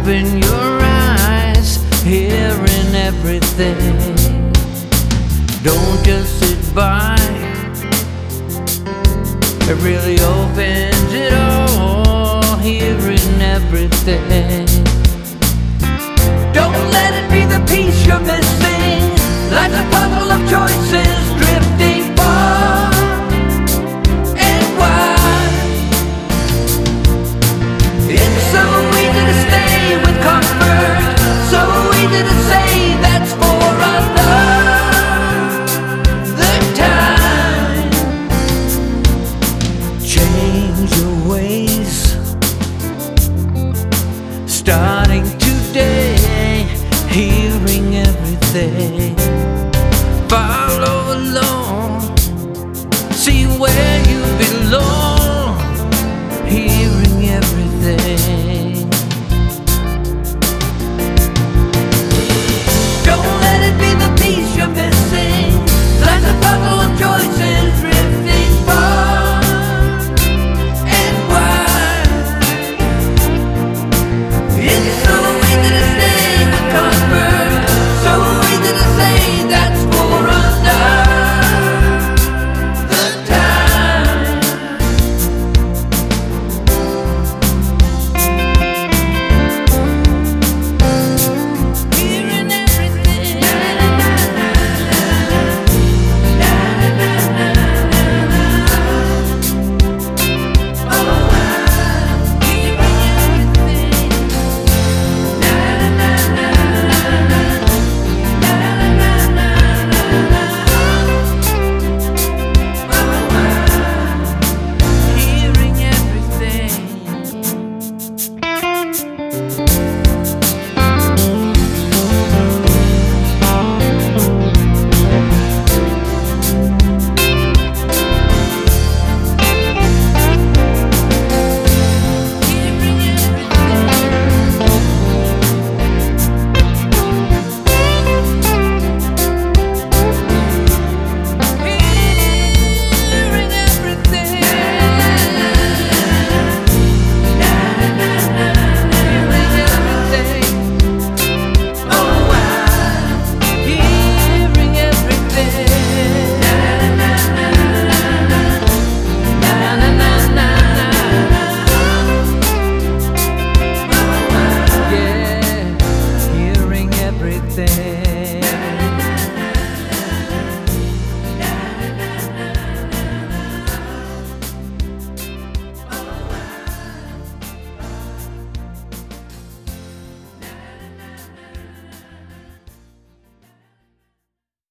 Open your eyes, hearing everything. Don't just sit by. It really opens it all, hearing everything. Don't let it be the piece you're missing. Life's a puzzle of choices, drifting far and wide. It's so easy to stay with comfort, so easy to say that's for another time. Change your ways, starting today, hearing everything.